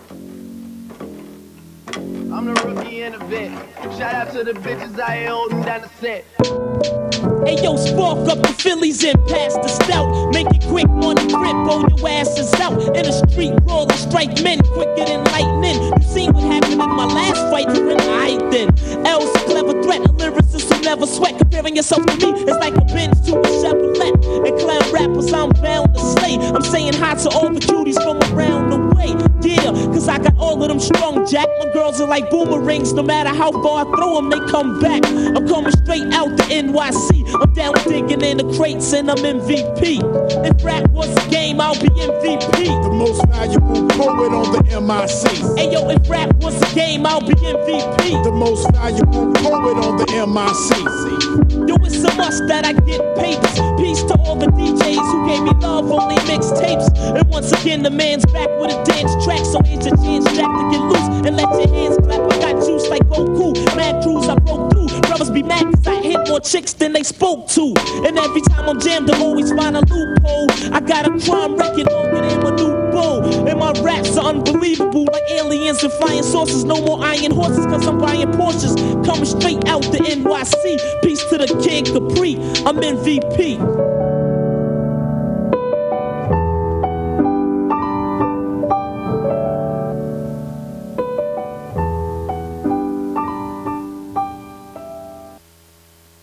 I'm the rookie in the vet. Shout out to the bitches out here holding down the set. Hey yo, spark up the Phillies and pass the stout. Make it quick on the grip, roll your asses out. In the street, roll and strike men quicker than lightning. You seen what happened in my last fight, you're in the then. L's a clever threat, a lyricist who never sweat. Comparing yourself to me is like a Benz to a Chevrolet. And clown rappers I'm bound to slay. I'm saying hi to all the cuties from around the way. Yeah, cause I got all of them strong, Jack. My girls are like boomerangs, no matter how far I throw them, they come back. I'm coming straight out the NYC. I'm down digging in the crates and I'm MVP. If rap was a game, I'll be MVP. The most valuable poet on the MIC. Hey yo, if rap was a game, I'll be MVP. The most valuable poet on the MIC. Yo, it's a must that I get papers. Peace to all the DJs who gave me love on their mixtapes. And once again, the man's back with a dance track. So here's your chance, Jack, to get loose and let your hands clap. I got juice like Goku, mad crews I broke through. Brothers be mad cause I hit more chicks than they spoke to. And every time I'm jammed, I always find a loophole. I got a crime record longer than my new bow. And my raps are unbelievable, like aliens and flying saucers. No more iron horses, cause I'm buying Porsches. Coming straight out the NYC. Peace to the Kid Capri, I'm MVP.